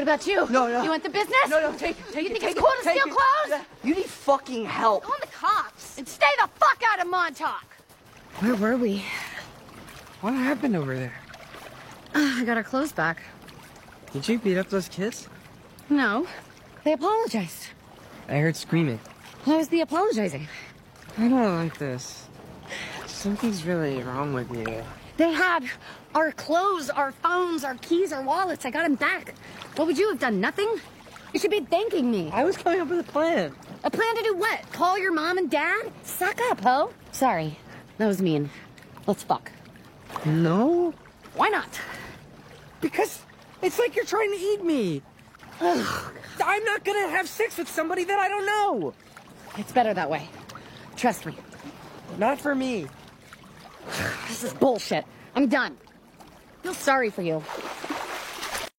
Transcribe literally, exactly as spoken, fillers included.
about you? No, no. You want the business? No, no, take it, take you it, think take it's it, cool to take steal it. clothes? You need fucking help. Call the cops and stay the fuck out of Montauk. Where were we? What happened over there? Uh, I got our clothes back. Did you beat up those kids? No, they apologized. I heard screaming. What was the apologizing? I don't like this. Something's really wrong with you. They had our clothes, our phones, our keys, our wallets. I got them back. What would you have done? Nothing? You should be thanking me. I was coming up with a plan. A plan to do what? Call your mom and dad? Suck up, ho. Sorry, that was mean. Let's fuck. No? Why not? Because it's like you're trying to eat me. Ugh. I'm not gonna have sex with somebody that I don't know. It's better that way. Trust me. Not for me. This is bullshit. I'm done. I feel sorry for you.